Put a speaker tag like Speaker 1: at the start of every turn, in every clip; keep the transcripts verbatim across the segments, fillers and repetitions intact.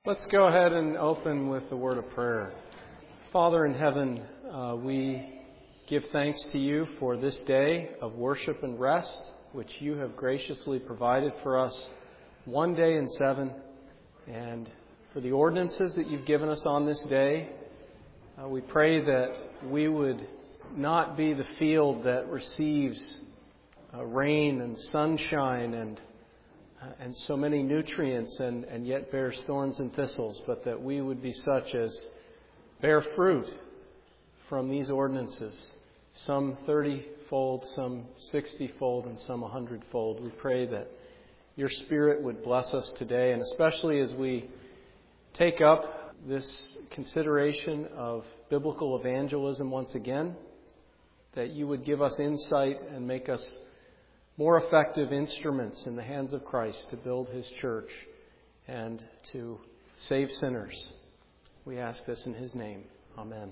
Speaker 1: Let's go ahead and open with the word of prayer. Father in heaven, uh, we give thanks to you for this day of worship and rest, which you have graciously provided for us one day in seven, and for the ordinances that you've given us on this day. Uh, we pray that we would not be the field that receives uh, rain and sunshine and Uh, and so many nutrients and, and yet bears thorns and thistles, but that we would be such as bear fruit from these ordinances, some thirty-fold, some sixty-fold, and some one hundred-fold. We pray that your Spirit would bless us today, and especially as we take up this consideration of biblical evangelism once again, that you would give us insight and make us more effective instruments in the hands of Christ to build His church and to save sinners. We ask this in His name. Amen.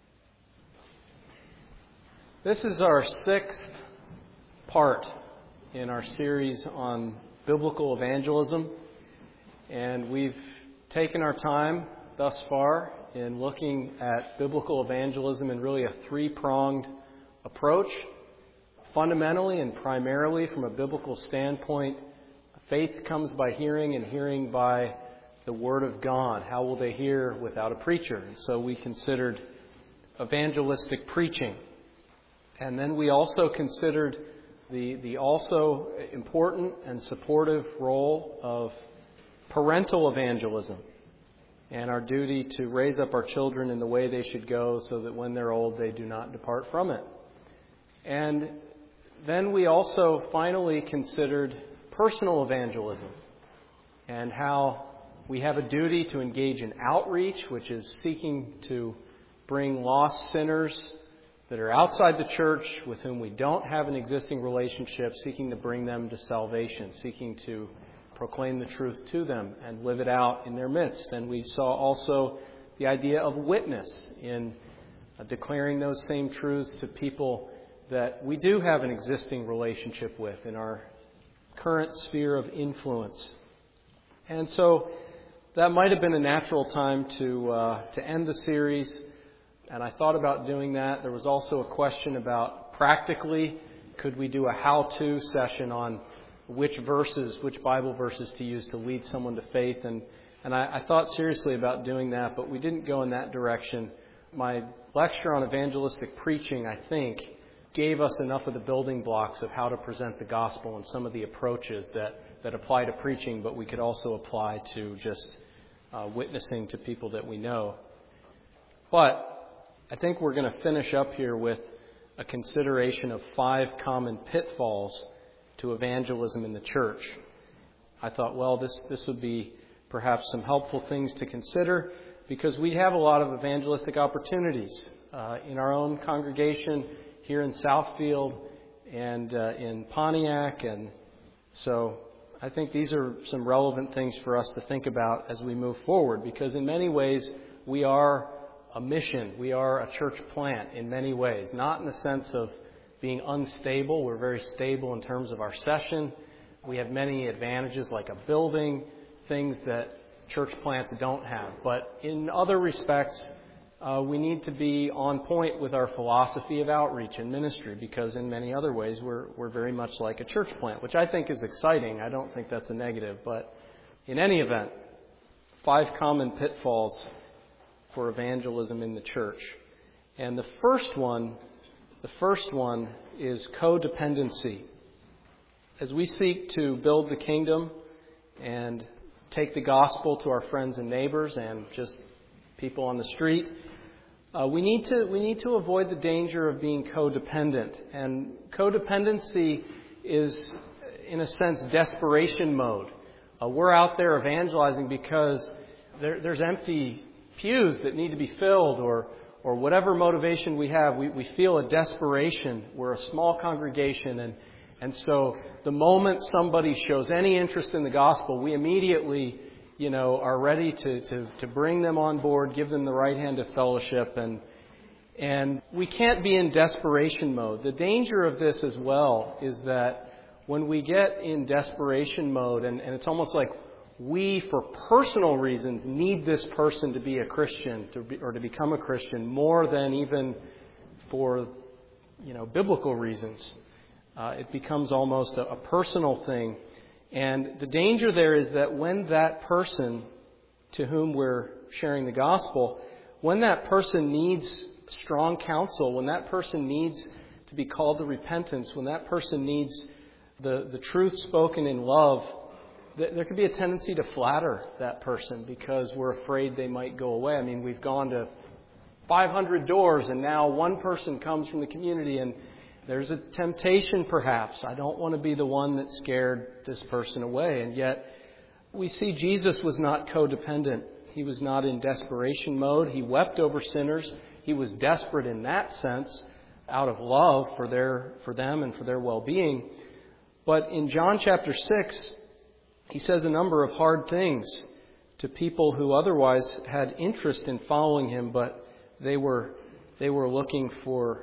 Speaker 1: This is our sixth part in our series on biblical evangelism, and we've taken our time thus far in looking at biblical evangelism in really a three-pronged approach. Fundamentally and primarily from a biblical standpoint, faith comes by hearing and hearing by the Word of God. How will they hear without a preacher? And so we considered evangelistic preaching. And then we also considered the, the also important and supportive role of parental evangelism and our duty to raise up our children in the way they should go so that when they're old they do not depart from it. And then we also finally considered personal evangelism and how we have a duty to engage in outreach, which is seeking to bring lost sinners that are outside the church with whom we don't have an existing relationship, seeking to bring them to salvation, seeking to proclaim the truth to them and live it out in their midst. And we saw also the idea of witness in uh, declaring those same truths to people that we do have an existing relationship with in our current sphere of influence. And so that might have been a natural time to uh, to end the series, and I thought about doing that. There was also a question about practically, could we do a how-to session on which verses, which Bible verses to use to lead someone to faith, and, and I, I thought seriously about doing that, but we didn't go in that direction. My lecture on evangelistic preaching, I think, gave us enough of the building blocks of how to present the gospel and some of the approaches that, that apply to preaching, but we could also apply to just uh, witnessing to people that we know. But I think we're going to finish up here with a consideration of five common pitfalls to evangelism in the church. I thought, well, this, this would be perhaps some helpful things to consider because we have a lot of evangelistic opportunities uh, in our own congregation, here in Southfield and uh, in Pontiac. And so I think these are some relevant things for us to think about as we move forward, because in many ways we are a mission. We are a church plant in many ways, not in the sense of being unstable. We're very stable in terms of our session. We have many advantages like a building, things that church plants don't have. But in other respects, Uh, we need to be on point with our philosophy of outreach and ministry, because in many other ways we're we're very much like a church plant, which I think is exciting. I don't think that's a negative. But in any event, five common pitfalls for evangelism in the church. And the first one, the first one is codependency. As we seek to build the kingdom and take the gospel to our friends and neighbors and just people on the street, uh, we need to we need to avoid the danger of being codependent. And codependency is, in a sense, desperation mode. Uh, we're out there evangelizing because there, there's empty pews that need to be filled, or or whatever motivation we have. We, we feel a desperation. We're a small congregation, and and so the moment somebody shows any interest in the gospel, we immediately you know, are ready to, to, to bring them on board, give them the right hand of fellowship. And and we can't be in desperation mode. The danger of this as well is that when we get in desperation mode, and, and it's almost like we, for personal reasons, need this person to be a Christian to be, or to become a Christian more than even for, you know, biblical reasons. Uh, it becomes almost a, a personal thing. And the danger there is that when that person to whom we're sharing the gospel, when that person needs strong counsel, when that person needs to be called to repentance, when that person needs the, the truth spoken in love, there could be a tendency to flatter that person because we're afraid they might go away. I mean, we've gone to five hundred doors and now one person comes from the community and there's a temptation perhaps. I don't want to be the one that scared this person away. And yet we see Jesus was not codependent. He was not in desperation mode. He wept over sinners. He was desperate in that sense out of love for their for them and for their well-being. But in John chapter six, he says a number of hard things to people who otherwise had interest in following him, but they were they were looking for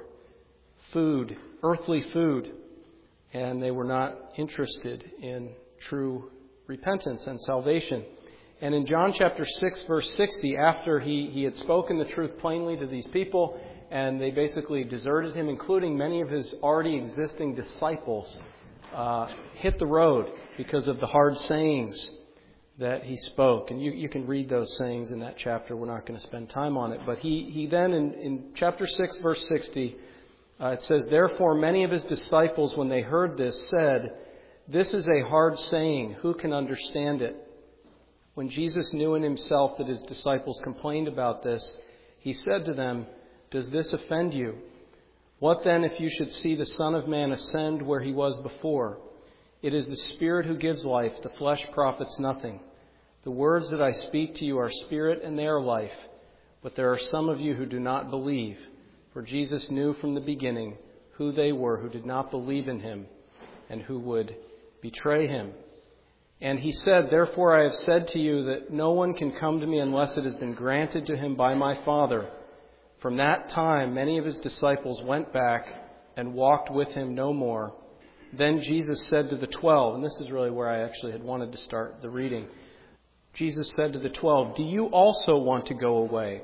Speaker 1: food, earthly food, and they were not interested in true repentance and salvation. And in John chapter six, verse sixty, after he, he had spoken the truth plainly to these people, and they basically deserted him, including many of his already existing disciples, uh, hit the road because of the hard sayings that he spoke. And you, you can read those sayings in that chapter. We're not going to spend time on it. But he, he then, in, in chapter six, verse sixty, uh, it says, "Therefore many of his disciples, when they heard this, said, 'This is a hard saying. Who can understand it?' When Jesus knew in himself that his disciples complained about this, he said to them, 'Does this offend you? What then if you should see the Son of Man ascend where he was before? It is the Spirit who gives life. The flesh profits nothing. The words that I speak to you are spirit and they are life. But there are some of you who do not believe.' For Jesus knew from the beginning who they were who did not believe in him and who would betray him. And he said, 'Therefore I have said to you that no one can come to me unless it has been granted to him by my Father.' From that time, many of his disciples went back and walked with him no more. Then Jesus said to the twelve," and this is really where I actually had wanted to start the reading. Jesus said to the twelve, "Do you also want to go away?"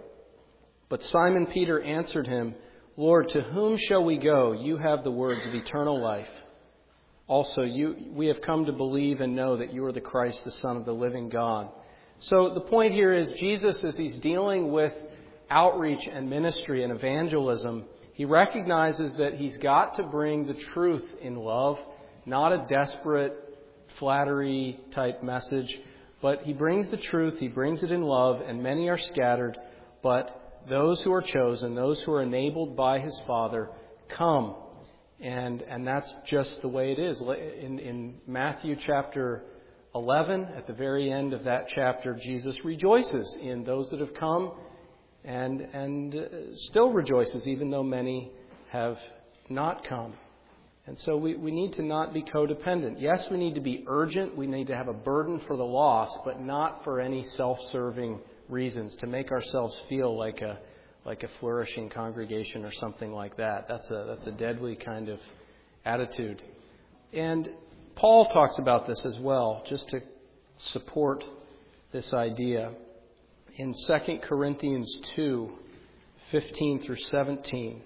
Speaker 1: But Simon Peter answered him, "Lord, to whom shall we go? You have the words of eternal life. Also, you, we have come to believe and know that you are the Christ, the Son of the living God." So the point here is Jesus, as he's dealing with outreach and ministry and evangelism, he recognizes that he's got to bring the truth in love, not a desperate flattery type message, but he brings the truth, he brings it in love, and many are scattered, but those who are chosen, those who are enabled by his Father, come. And and that's just the way it is. In, in Matthew chapter eleven, at the very end of that chapter, Jesus rejoices in those that have come and, and still rejoices, even though many have not come. And so we, we need to not be codependent. Yes, we need to be urgent. We need to have a burden for the lost, but not for any self-serving reasons, to make ourselves feel like a like a flourishing congregation or something like that. That's a that's a deadly kind of attitude. And Paul talks about this as well, just to support this idea. In Second Corinthians two, fifteen through seventeen,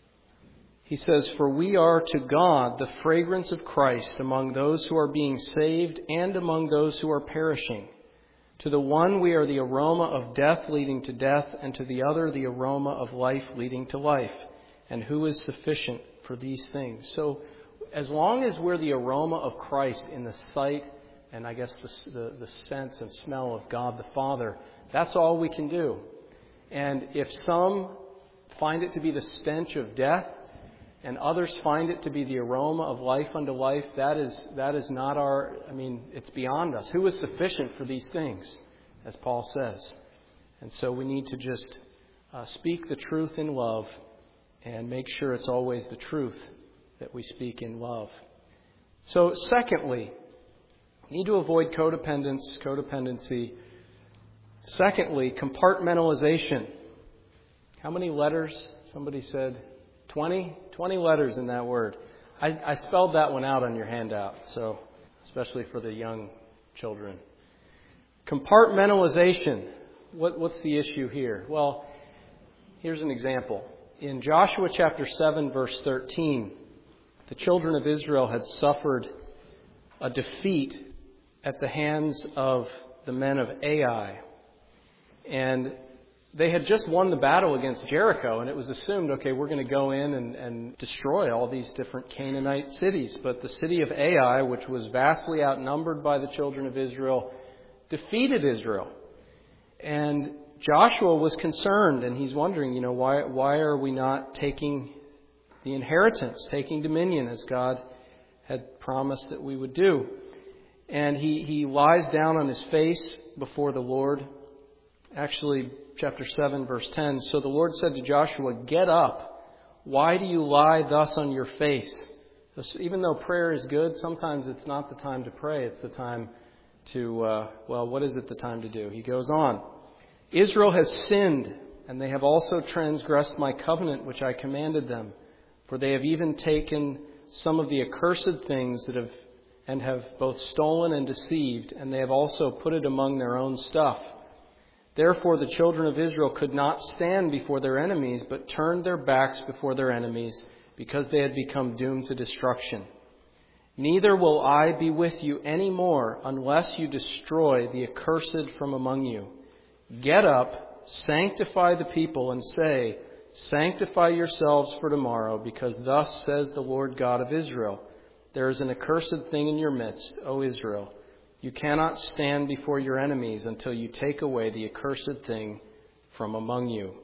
Speaker 1: he says, "For we are to God the fragrance of Christ among those who are being saved and among those who are perishing. To the one we are the aroma of death leading to death, and to the other the aroma of life leading to life. And who is sufficient for these things?" So as long as we're the aroma of Christ in the sight and I guess the, the, the sense and smell of God the Father, that's all we can do. And if some find it to be the stench of death and others find it to be the aroma of life unto life, that is that is not our, I mean, it's beyond us. Who is sufficient for these things, as Paul says? And so we need to just uh, speak the truth in love and make sure it's always the truth that we speak in love. So secondly, we need to avoid codependence, codependency. Secondly, compartmentalization. How many letters? Somebody said twenty? twenty letters in that word. I, I spelled that one out on your handout, so especially for the young children. Compartmentalization. What, what's the issue here? Well, here's an example. In Joshua chapter seven, verse thirteen, the children of Israel had suffered a defeat at the hands of the men of Ai. And they had just won the battle against Jericho, and it was assumed, okay, we're going to go in and, and destroy all these different Canaanite cities. But the city of Ai, which was vastly outnumbered by the children of Israel, defeated Israel. And Joshua was concerned, and he's wondering, you know, why why are we not taking the inheritance, taking dominion as God had promised that we would do? And he, he lies down on his face before the Lord. Actually, chapter seven, verse ten, so the Lord said to Joshua, "Get up. Why do you lie thus on your face?" Even though prayer is good, sometimes it's not the time to pray. It's the time to, uh, well, what is it the time to do? He goes on. Israel has sinned, and they have also transgressed my covenant which I commanded them. For they have even taken some of the accursed things that have and have both stolen and deceived, and they have also put it among their own stuff. Therefore the children of Israel could not stand before their enemies, but turned their backs before their enemies, because they had become doomed to destruction. Neither will I be with you any more, unless you destroy the accursed from among you. Get up, sanctify the people, and say, Sanctify yourselves for tomorrow, because thus says the Lord God of Israel, there is an accursed thing in your midst, O Israel. You cannot stand before your enemies until you take away the accursed thing from among you.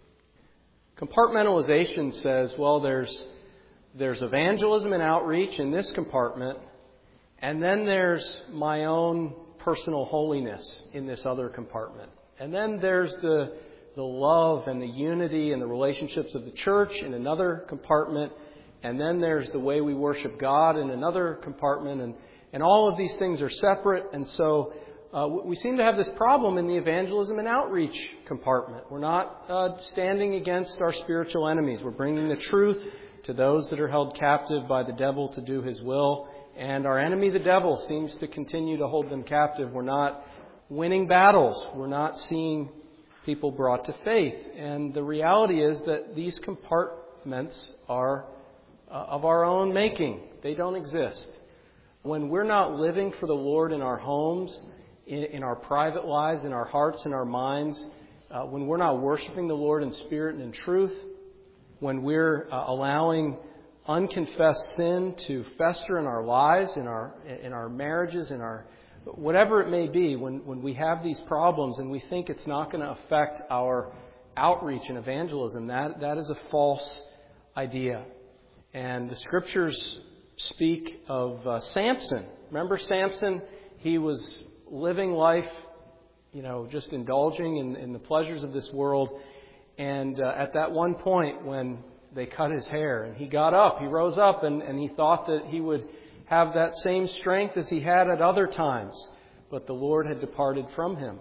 Speaker 1: Compartmentalization says, well, there's there's evangelism and outreach in this compartment, and then there's my own personal holiness in this other compartment. And then there's the the love and the unity and the relationships of the church in another compartment. And then there's the way we worship God in another compartment. And, and all of these things are separate. And so uh, we seem to have this problem in the evangelism and outreach compartment. We're not uh, standing against our spiritual enemies. We're bringing the truth to those that are held captive by the devil to do his will. And our enemy, the devil, seems to continue to hold them captive. We're not winning battles. We're not seeing people brought to faith. And the reality is that these compartments are uh, of our own making. They don't exist. When we're not living for the Lord in our homes, in, in our private lives, in our hearts and our minds, uh, when we're not worshiping the Lord in spirit and in truth, when we're uh, allowing unconfessed sin to fester in our lives, in our in our marriages, in our whatever it may be, when, when we have these problems and we think it's not going to affect our outreach and evangelism, that, that is a false idea. And the Scriptures speak of uh, Samson. Remember Samson? He was living life, you know, just indulging in, in the pleasures of this world. And uh, at that one point when they cut his hair and he got up, he rose up and, and he thought that he would have that same strength as he had at other times. But the Lord had departed from him.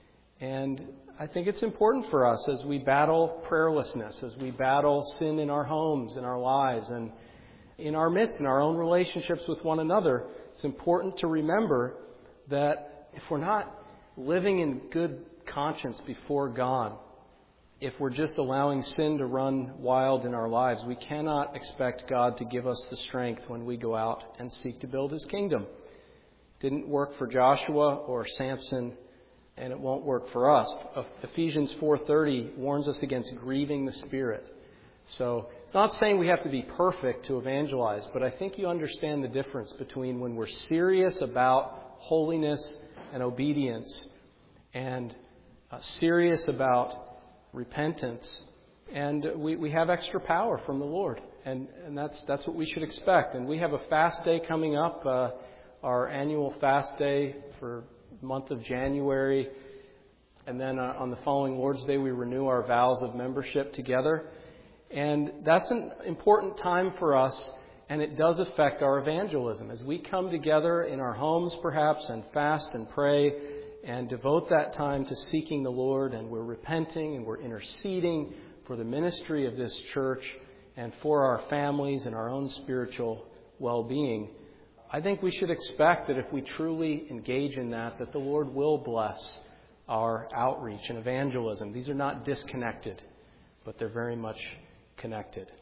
Speaker 1: And I think it's important for us as we battle prayerlessness, as we battle sin in our homes, in our lives, and in our midst, in our own relationships with one another, it's important to remember that if we're not living in good conscience before God, if we're just allowing sin to run wild in our lives, we cannot expect God to give us the strength when we go out and seek to build His kingdom. It didn't work for Joshua or Samson, and it won't work for us. Ephesians four thirty warns us against grieving the Spirit. So it's not saying we have to be perfect to evangelize, but I think you understand the difference between when we're serious about holiness and obedience and uh, serious about repentance, and we, we have extra power from the Lord, and, and that's that's what we should expect. And we have a fast day coming up, uh, our annual fast day for the month of January, and then uh, on the following Lord's Day we renew our vows of membership together, and that's an important time for us, and it does affect our evangelism as we come together in our homes perhaps and fast and pray and devote that time to seeking the Lord, and we're repenting and we're interceding for the ministry of this church and for our families and our own spiritual well-being. I think we should expect that if we truly engage in that, that the Lord will bless our outreach and evangelism. These are not disconnected, but they're very much connected.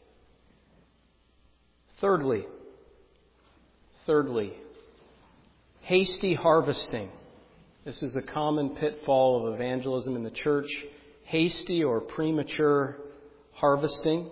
Speaker 1: Thirdly, thirdly, hasty harvesting. This is a common pitfall of evangelism in the church. Hasty or premature harvesting.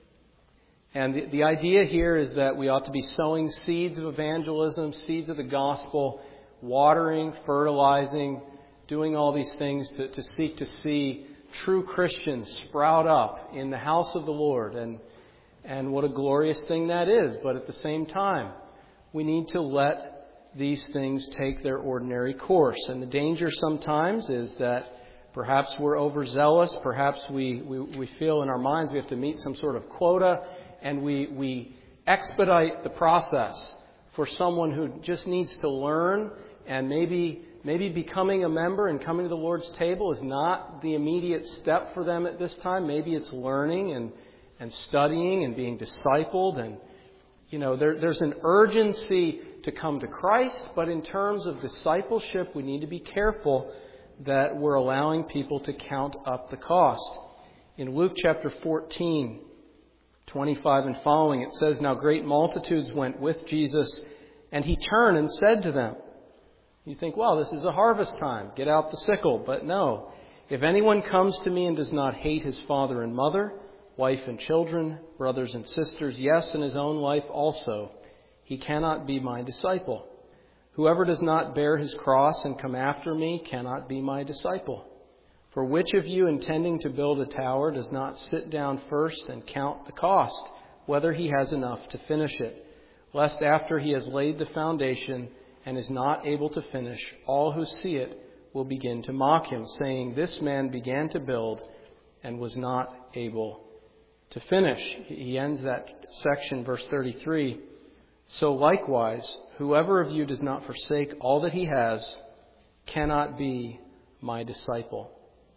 Speaker 1: And the, the idea here is that we ought to be sowing seeds of evangelism, seeds of the gospel, watering, fertilizing, doing all these things to, to seek to see true Christians sprout up in the house of the Lord. And, and what a glorious thing that is. But at the same time, we need to let these things take their ordinary course. And the danger sometimes is that perhaps we're overzealous. Perhaps we, we, we feel in our minds we have to meet some sort of quota. And we, we expedite the process for someone who just needs to learn, and maybe maybe becoming a member and coming to the Lord's table is not the immediate step for them at this time. Maybe it's learning and, and studying and being discipled. And, you know, there, there's an urgency to come to Christ, but in terms of discipleship, we need to be careful that we're allowing people to count up the cost. In Luke chapter fourteen, twenty-five and following, it says, "Now great multitudes went with Jesus, and he turned and said to them," you think, well, this is a harvest time. Get out the sickle. But no. "If anyone comes to me and does not hate his father and mother, wife and children, brothers and sisters, yes, and his own life also, he cannot be my disciple. Whoever does not bear his cross and come after me cannot be my disciple. For which of you, intending to build a tower, does not sit down first and count the cost, whether he has enough to finish it, lest after he has laid the foundation and is not able to finish, all who see it will begin to mock him, saying, 'This man began to build and was not able to finish.'" He ends that section, verse thirty-three. "So likewise, whoever of you does not forsake all that he has cannot be my disciple."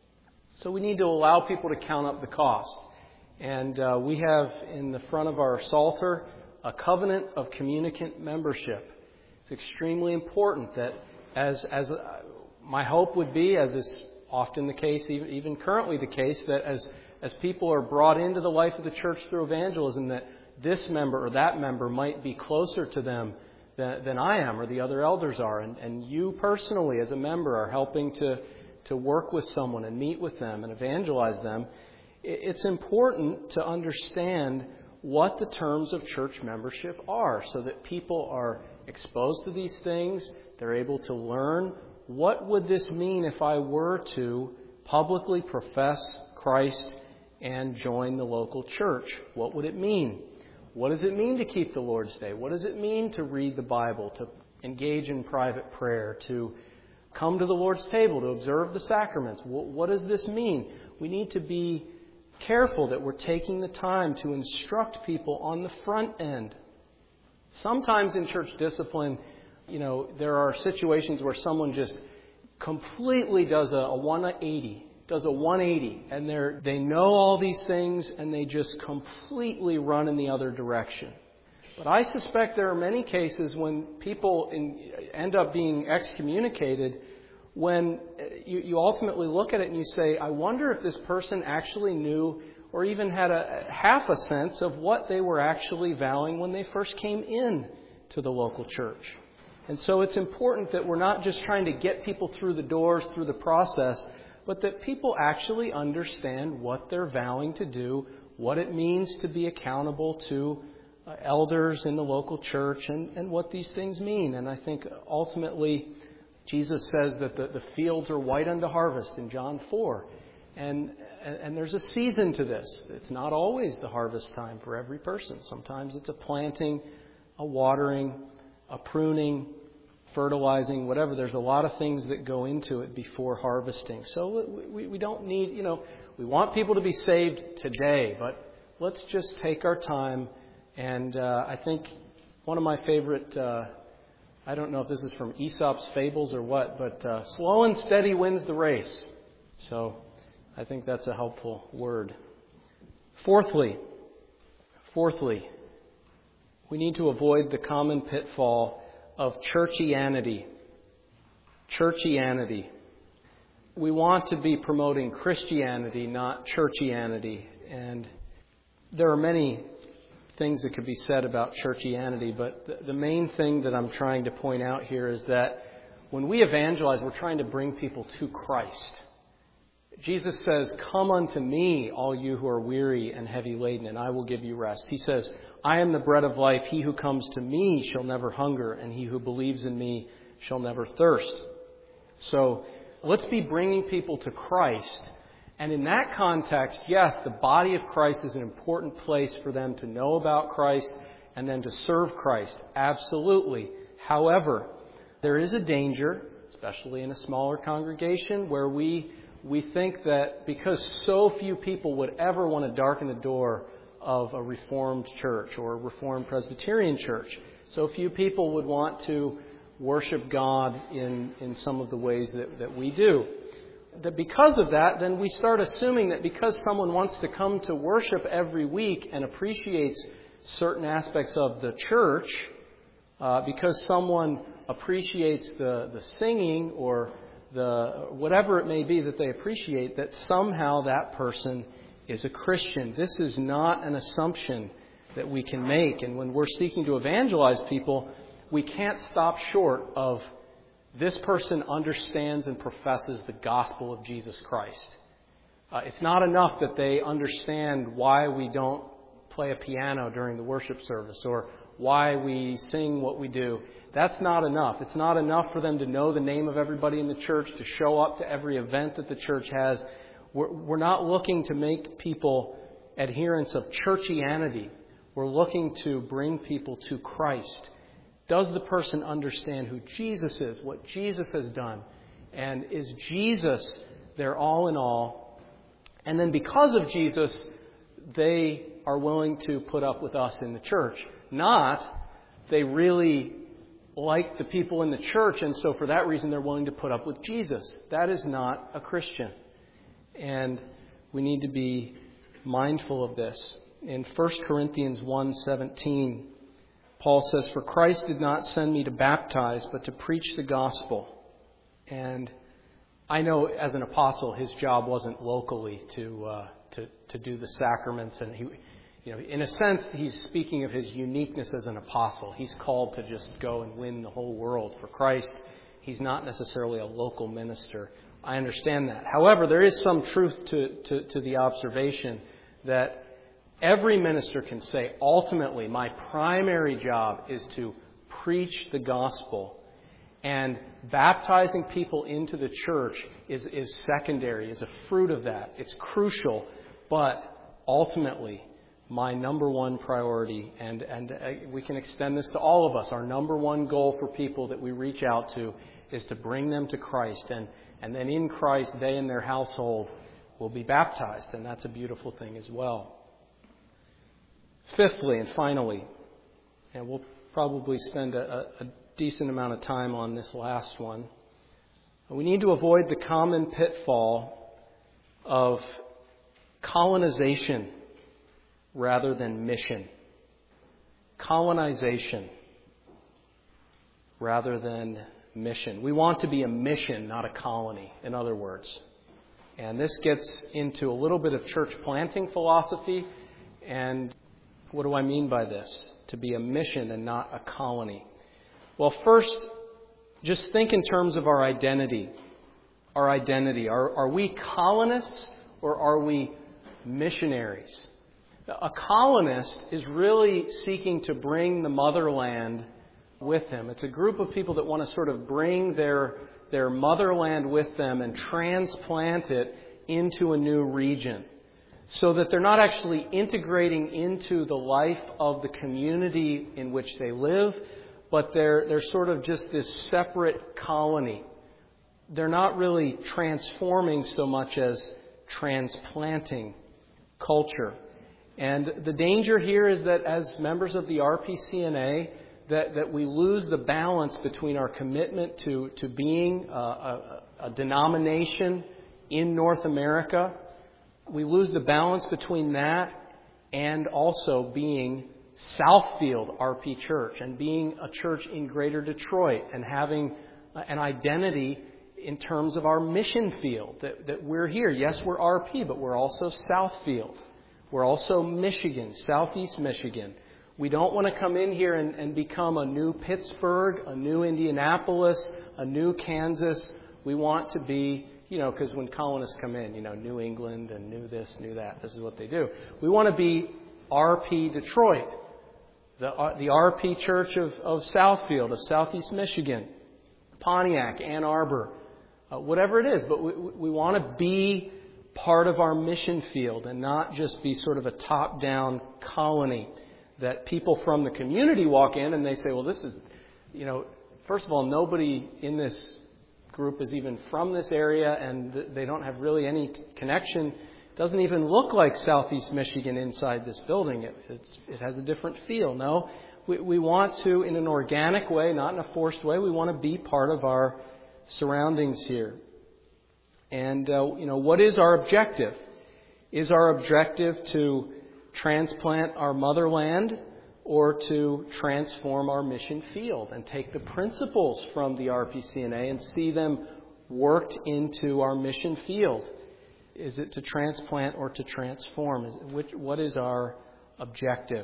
Speaker 1: So we need to allow people to count up the cost. And uh, we have in the front of our Psalter a covenant of communicant membership. It's extremely important that as as uh, my hope would be, as is often the case, even, even currently the case, that as, as people are brought into the life of the church through evangelism, that this member or that member might be closer to them than, than I am or the other elders are. And, and you personally as a member are helping to to work with someone and meet with them and evangelize them. It's important to understand what the terms of church membership are so that people are exposed to these things. They're able to learn, what would this mean if I were to publicly profess Christ and join the local church? What would it mean? What does it mean to keep the Lord's Day? What does it mean to read the Bible, to engage in private prayer, to come to the Lord's table, to observe the sacraments? What does this mean? We need to be careful that we're taking the time to instruct people on the front end. Sometimes in church discipline, you know, there are situations where someone just completely does a, a one eighty, does a one eighty, and they're they know all these things and they just completely run in the other direction. But I suspect there are many cases when people in, end up being excommunicated when you, you ultimately look at it and you say, I wonder if this person actually knew or even had a half a sense of what they were actually vowing when they first came in to the local church. And so it's important that we're not just trying to get people through the doors, through the process, but that people actually understand what they're vowing to do, what it means to be accountable to Uh, elders in the local church, and, and what these things mean. And I think ultimately Jesus says that the, the fields are white unto harvest in John four. And, and, and there's a season to this. It's not always the harvest time for every person. Sometimes it's a planting, a watering, a pruning, fertilizing, whatever. There's a lot of things that go into it before harvesting. So we, we don't need, you know, we want people to be saved today, but let's just take our time. And uh, I think one of my favorite, uh, I don't know if this is from Aesop's Fables or what, but uh, slow and steady wins the race. So I think that's a helpful word. Fourthly, fourthly, we need to avoid the common pitfall of churchianity. Churchianity. We want to be promoting Christianity, not churchianity. And there are many things that could be said about churchianity, but the, the main thing that I'm trying to point out here is that when we evangelize, we're trying to bring people to Christ. Jesus says, "Come unto me, all you who are weary and heavy laden, and I will give you rest." He says, "I am the bread of life. He who comes to me shall never hunger, and he who believes in me shall never thirst." So let's be bringing people to Christ. And in that context, yes, the body of Christ is an important place for them to know about Christ and then to serve Christ. Absolutely. However, there is a danger, especially in a smaller congregation, where we we think that because so few people would ever want to darken the door of a Reformed church or a Reformed Presbyterian church, so few people would want to worship God in, in some of the ways that, that we do. That because of that, then we start assuming that because someone wants to come to worship every week and appreciates certain aspects of the church, uh, because someone appreciates the, the singing or the whatever it may be that they appreciate, that somehow that person is a Christian. This is not an assumption that we can make. And when we're seeking to evangelize people, we can't stop short of this person understands and professes the gospel of Jesus Christ. Uh, it's not enough that they understand why we don't play a piano during the worship service or why we sing what we do. That's not enough. It's not enough for them to know the name of everybody in the church, to show up to every event that the church has. We're, we're not looking to make people adherents of churchianity. We're looking to bring people to Christ. Does the person understand who Jesus is, what Jesus has done? And is Jesus their all in all? And then because of Jesus, they are willing to put up with us in the church. Not they really like the people in the church, and so for that reason they're willing to put up with Jesus. That is not a Christian. And we need to be mindful of this. In First Corinthians one seventeen, Paul says, "For Christ did not send me to baptize, but to preach the gospel." And I know as an apostle, his job wasn't locally to uh, to to do the sacraments, and he, you know, in a sense, he's speaking of his uniqueness as an apostle. He's called to just go and win the whole world for Christ. He's not necessarily a local minister. I understand that. However, there is some truth to to, to the observation that every minister can say, ultimately, my primary job is to preach the gospel. And baptizing people into the church is, is secondary, is a fruit of that. It's crucial, but ultimately, my number one priority, and, and we can extend this to all of us, our number one goal for people that we reach out to is to bring them to Christ. And, and then in Christ, they and their household will be baptized. And that's a beautiful thing as well. Fifthly and finally, and we'll probably spend a, a decent amount of time on this last one, we need to avoid the common pitfall of colonization rather than mission. Colonization rather than mission. We want to be a mission, not a colony, in other words. And this gets into a little bit of church planting philosophy. And what do I mean by this? To be a mission and not a colony. Well, first, just think in terms of our identity. Our identity. Are, are we colonists or are we missionaries? A colonist is really seeking to bring the motherland with him. It's a group of people that want to sort of bring their, their motherland with them and transplant it into a new region, so that they're not actually integrating into the life of the community in which they live, but they're they're sort of just this separate colony. They're not really transforming so much as transplanting culture. And the danger here is that as members of the R P C N A, that, that we lose the balance between our commitment to, to being a, a, a denomination in North America. We lose the balance between that and also being Southfield R P Church and being a church in Greater Detroit and having an identity in terms of our mission field, that, that we're here. Yes, we're R P, but we're also Southfield. We're also Michigan, Southeast Michigan. We don't want to come in here and, and become a new Pittsburgh, a new Indianapolis, a new Kansas. We want to be, you know, because when colonists come in, you know, New England and new this, new that. This is what they do. We want to be R P Detroit, the, uh, the R P Church of, of Southfield, of Southeast Michigan, Pontiac, Ann Arbor, uh, whatever it is. But we, we want to be part of our mission field and not just be sort of a top-down colony that people from the community walk in and they say, well, this is, you know, first of all, nobody in this group is even from this area and they don't have really any t- connection. It doesn't even look like Southeast Michigan inside this building. It, it's, it has a different feel. No, we, we want to, in an organic way, not in a forced way, we want to be part of our surroundings here. And, uh, you know, what is our objective? Is our objective to transplant our motherland or to transform our mission field and take the principles from the R P C N A and see them worked into our mission field? Is it to transplant or to transform? Is it, which, what is our objective?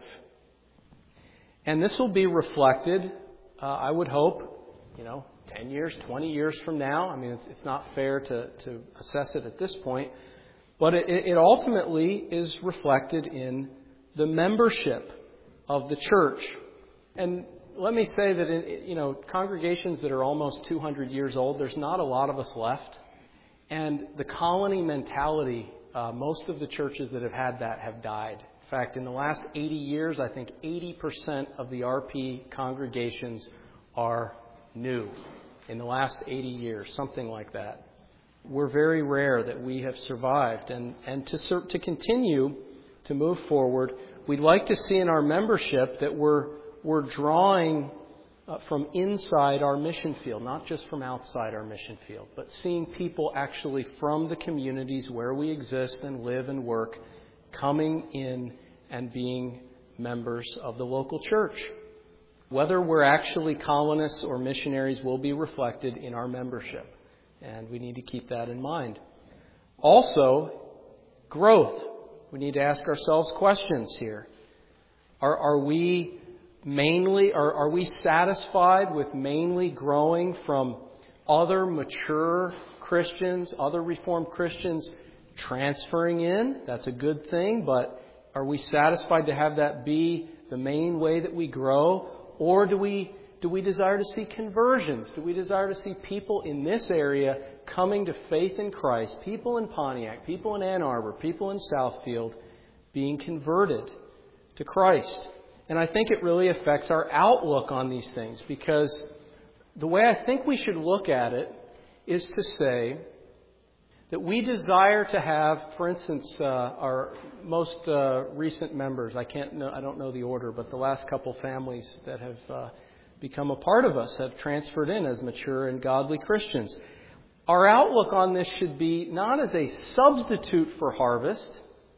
Speaker 1: And this will be reflected, uh, I would hope, you know, ten years, twenty years from now. I mean, it's, it's not fair to, to assess it at this point. But it, it ultimately is reflected in the membership of the church. And let me say that, in, you know, congregations that are almost two hundred years old, there's not a lot of us left. And the colony mentality, uh, most of the churches that have had that have died. In fact, in the last eighty years, I think eighty percent of the R P congregations are new. In the last eighty years, something like that. We're very rare that we have survived. And, and to, to continue to move forward, we'd like to see in our membership that we're, we're drawing uh, from inside our mission field, not just from outside our mission field, but seeing people actually from the communities where we exist and live and work coming in and being members of the local church. Whether we're actually colonists or missionaries will be reflected in our membership. And we need to keep that in mind. Also, growth. We need to ask ourselves questions here. Are, are we mainly, are, are we satisfied with mainly growing from other mature Christians, other Reformed Christians transferring in? That's a good thing, but are we satisfied to have that be the main way that we grow? Or do we do we desire to see conversions? Do we desire to see people in this area coming to faith in Christ? People in Pontiac, people in Ann Arbor, people in Southfield being converted to Christ. And I think it really affects our outlook on these things, because the way I think we should look at it is to say that we desire to have, for instance, uh, our most uh, recent members. I can't know, I don't know the order, but the last couple families that have uh, become a part of us have transferred in as mature and godly Christians. Our outlook on this should be not as a substitute for harvest,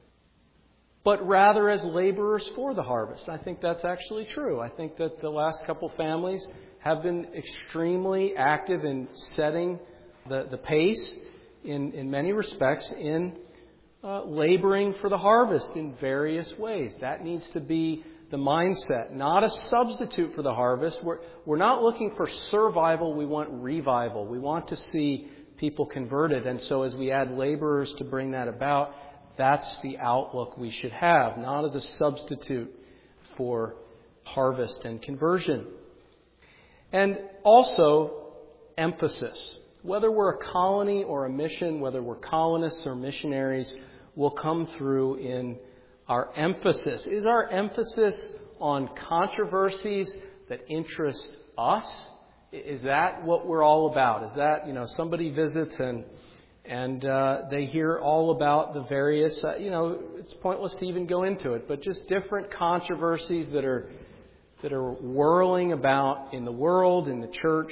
Speaker 1: but rather as laborers for the harvest. I think that's actually true. I think that the last couple families have been extremely active in setting the, the pace in, in many respects in uh, laboring for the harvest in various ways. That needs to be the mindset, not a substitute for the harvest. We're, we're not looking for survival, we want revival. We want to see people converted. And so as we add laborers to bring that about, that's the outlook we should have, not as a substitute for harvest and conversion. And also, emphasis. Whether we're a colony or a mission, whether we're colonists or missionaries, will come through in our emphasis. Is our emphasis on controversies that interest us? Is that what we're all about? Is that, you know, somebody visits and and uh, they hear all about the various, uh, you know, it's pointless to even go into it, but just different controversies that are that are whirling about in the world, in the church?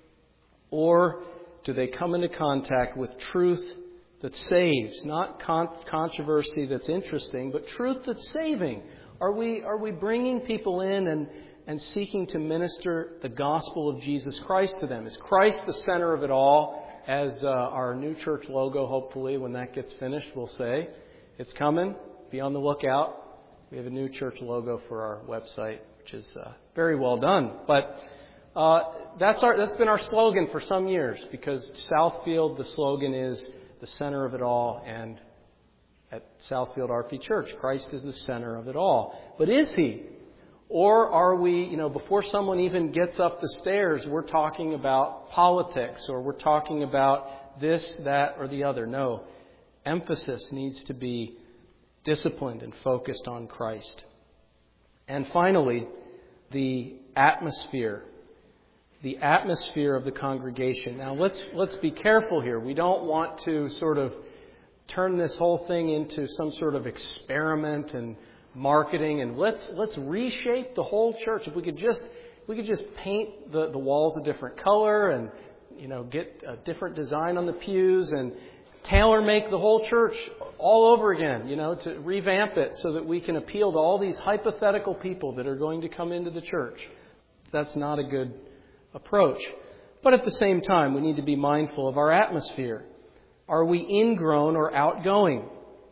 Speaker 1: Or do they come into contact with truth that saves? Not con- controversy that's interesting, but truth that's saving. Are we are we bringing people in and, and seeking to minister the gospel of Jesus Christ to them? Is Christ the center of it all? As uh, our new church logo, hopefully, when that gets finished, will say. It's coming. Be on the lookout. We have a new church logo for our website, which is uh, very well done. But uh, that's our that's been our slogan for some years, because Southfield, the slogan is the center of it all, and at Southfield R P Church, Christ is the center of it all. But is He? Or are we, you know, before someone even gets up the stairs, we're talking about politics, or we're talking about this, that, or the other? No. Emphasis needs to be disciplined and focused on Christ. And finally, the atmosphere. The atmosphere of the congregation. Now, let's let's be careful here. We don't want to sort of turn this whole thing into some sort of experiment and marketing, and let's let's reshape the whole church. If we could just if we could just paint the, the walls a different color, and you know get a different design on the pews, and tailor make the whole church all over again, you know, to revamp it so that we can appeal to all these hypothetical people that are going to come into the church. That's not a good approach. But at the same time, we need to be mindful of our atmosphere. Are we ingrown or outgoing?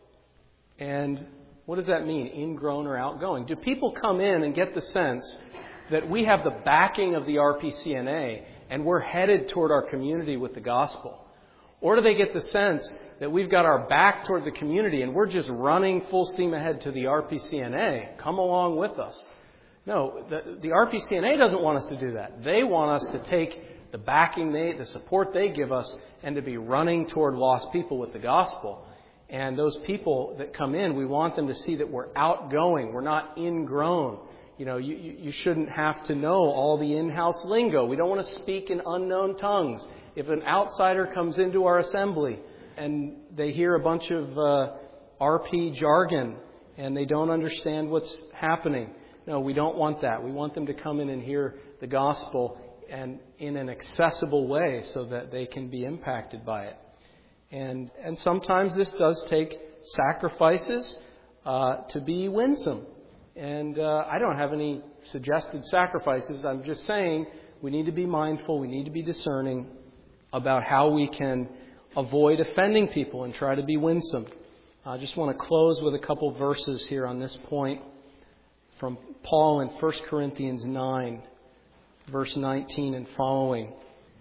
Speaker 1: And what does that mean, ingrown or outgoing? Do people come in and get the sense that we have the backing of the R P C N A and we're headed toward our community with the gospel? Or do they get the sense that we've got our back toward the community and we're just running full steam ahead to the R P C N A? Come along with us. No, the, the R P C N A doesn't want us to do that. They want us to take the backing, they, the support they give us, and to be running toward lost people with the gospel. And those people that come in, we want them to see that we're outgoing. We're not ingrown. You know, you, you shouldn't have to know all the in-house lingo. We don't want to speak in unknown tongues. If an outsider comes into our assembly and they hear a bunch of uh, R P jargon and they don't understand what's happening, no, we don't want that. We want them to come in and hear the gospel and in an accessible way so that they can be impacted by it. And and sometimes this does take sacrifices uh, to be winsome. And uh, I don't have any suggested sacrifices. I'm just saying we need to be mindful, we need to be discerning about how we can avoid offending people and try to be winsome. I just want to close with a couple verses here on this point from Paul in First Corinthians nine, verse nineteen and following.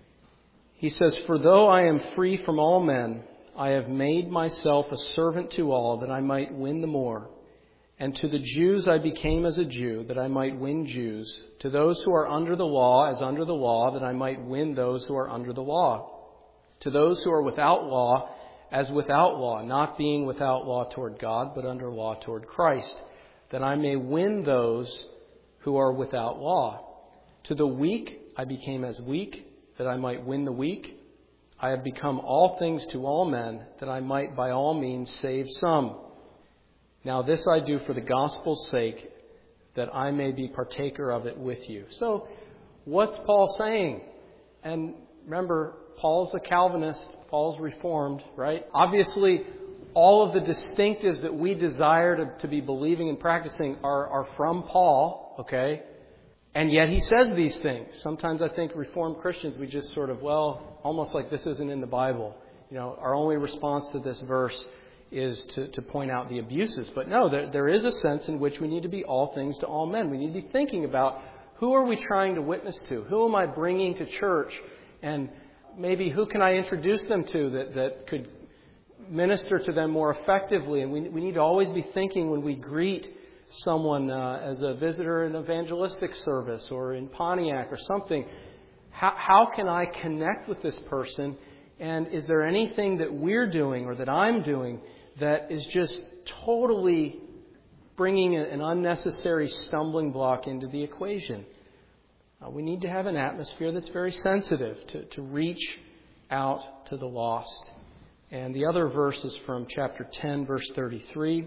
Speaker 1: He says, "For though I am free from all men, I have made myself a servant to all, that I might win the more. And to the Jews I became as a Jew, that I might win Jews. To those who are under the law, as under the law, that I might win those who are under the law. To those who are without law, as without law, not being without law toward God, but under law toward Christ, that I may win those who are without law. To the weak I became as weak, that I might win the weak. I have become all things to all men, that I might by all means save some. Now this I do for the gospel's sake, that I may be partaker of it with you." So, what's Paul saying? And remember, Paul's a Calvinist. Paul's Reformed, right? Obviously, all of the distinctives that we desire to, to be believing and practicing are, are from Paul, okay? And yet he says these things. Sometimes I think Reformed Christians, we just sort of, well, almost like this isn't in the Bible. You know, our only response to this verse is to, to point out the abuses. But no, there, there is a sense in which we need to be all things to all men. We need to be thinking about, who are we trying to witness to? Who am I bringing to church? And maybe who can I introduce them to that, that could minister to them more effectively? And we, we need to always be thinking when we greet someone uh, as a visitor in evangelistic service or in Pontiac or something, how, how can I connect with this person? And is there anything that we're doing or that I'm doing that is just totally bringing an unnecessary stumbling block into the equation? Uh, we need to have an atmosphere that's very sensitive to, to reach out to the lost. And the other verse is from chapter ten, verse thirty-three.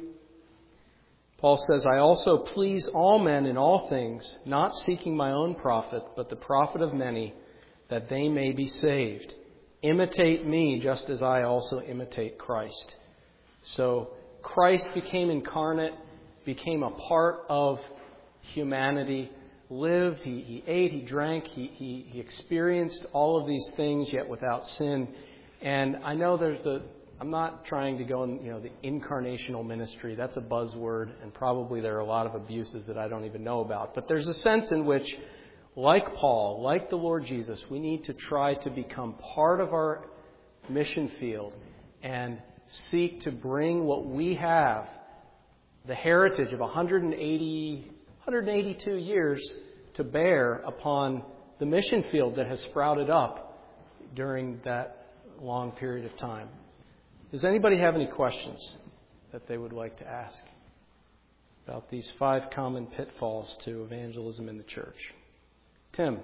Speaker 1: Paul says, "I also please all men in all things, not seeking my own profit, but the profit of many, that they may be saved. Imitate me, just as I also imitate Christ." So Christ became incarnate became a part of humanity, lived, he, he ate, he drank, he, he, he experienced all of these things, yet without sin. And I know there's the, I'm not trying to go in, you know, the incarnational ministry. That's a buzzword, and probably there are a lot of abuses that I don't even know about. But there's a sense in which, like Paul, like the Lord Jesus, we need to try to become part of our mission field and seek to bring what we have, the heritage of one hundred eighty, one hundred eighty-two years, to bear upon the mission field that has sprouted up during that long period of time. Does anybody have any questions that they would like to ask about these five common pitfalls to evangelism in the church? Tim.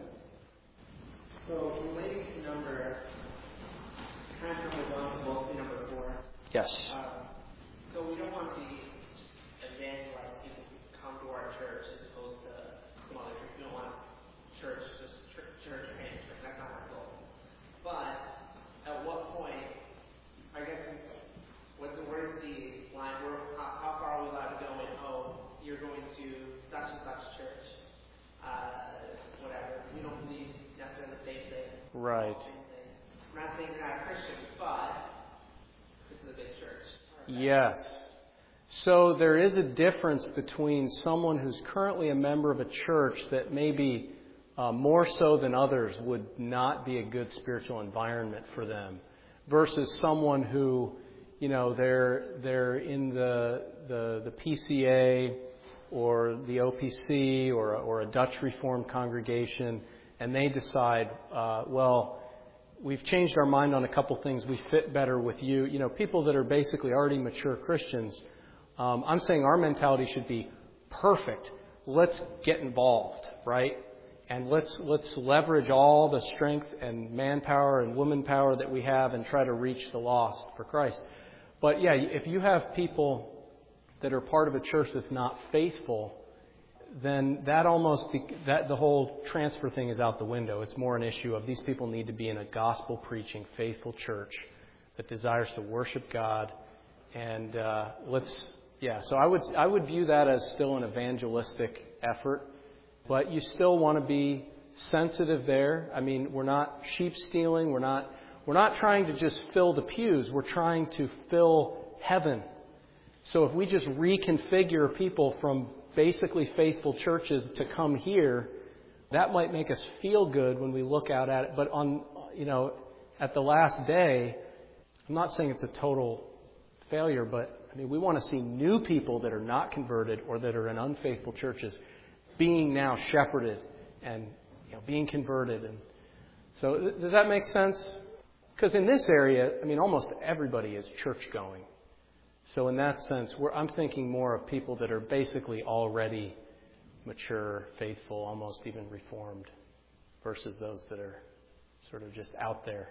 Speaker 2: So relating to number, kind of number one, mostly number four.
Speaker 1: Yes.
Speaker 2: Uh, so we don't want to be evangelize people who come to our church as opposed to some other church. We don't want church just church, church or any church. That's not our goal. But at what point, I guess, what's the, where's the line? Where, how, how far are we allowed to go in? Oh, you're going to such and such church. Uh, whatever. We don't believe necessarily the same thing.
Speaker 1: Right.
Speaker 2: I'm not saying you're not a Christian, but this is a big church.
Speaker 1: Yes. So there is a difference between someone who's currently a member of a church that maybe uh, more so than others would not be a good spiritual environment for them, versus someone who, you know, they're they're in the the, the P C A or the O P C or or a Dutch Reformed congregation, and they decide, uh, well, we've changed our mind on a couple things. We fit better with you. You know, people that are basically already mature Christians. Um, I'm saying our mentality should be perfect. Let's get involved, right? And let's let's leverage all the strength and manpower and woman power that we have and try to reach the lost for Christ. But yeah, if you have people that are part of a church that's not faithful, then that almost be, that the whole transfer thing is out the window. It's more an issue of these people need to be in a gospel preaching, faithful church that desires to worship God. And uh, let's yeah. So I would I would view that as still an evangelistic effort, but you still want to be sensitive there. I mean, we're not sheep stealing. We're not we're not trying to just fill the pews. We're trying to fill heaven. So if we just reconfigure people from basically faithful churches to come here, that might make us feel good when we look out at it. But on, you know, at the last day, I'm not saying it's a total failure, but I mean, we want to see new people that are not converted or that are in unfaithful churches being now shepherded and, you know, being converted. And so does that make sense? Because in this area, I mean, almost everybody is church going. So in that sense, we're, I'm thinking more of people that are basically already mature, faithful, almost even reformed, versus those that are sort of just out there.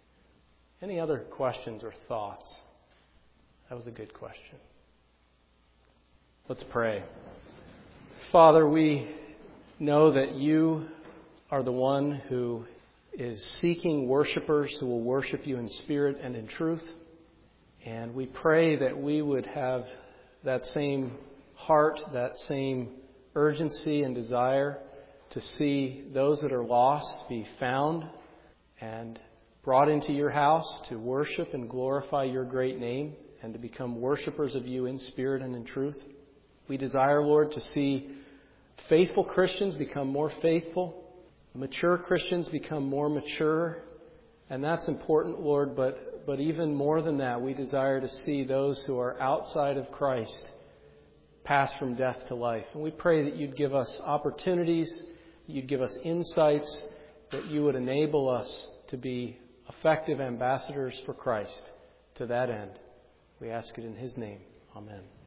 Speaker 1: Any other questions or thoughts? That was a good question. Let's pray. Father, we know that you are the one who is seeking worshipers who will worship you in spirit and in truth. And we pray that we would have that same heart, that same urgency and desire to see those that are lost be found and brought into your house to worship and glorify your great name and to become worshipers of you in spirit and in truth. We desire, Lord, to see faithful Christians become more faithful, mature Christians become more mature, and that's important, Lord, but But even more than that, we desire to see those who are outside of Christ pass from death to life. And we pray that you'd give us opportunities, that you'd give us insights, that you would enable us to be effective ambassadors for Christ to that end. We ask it in his name. Amen.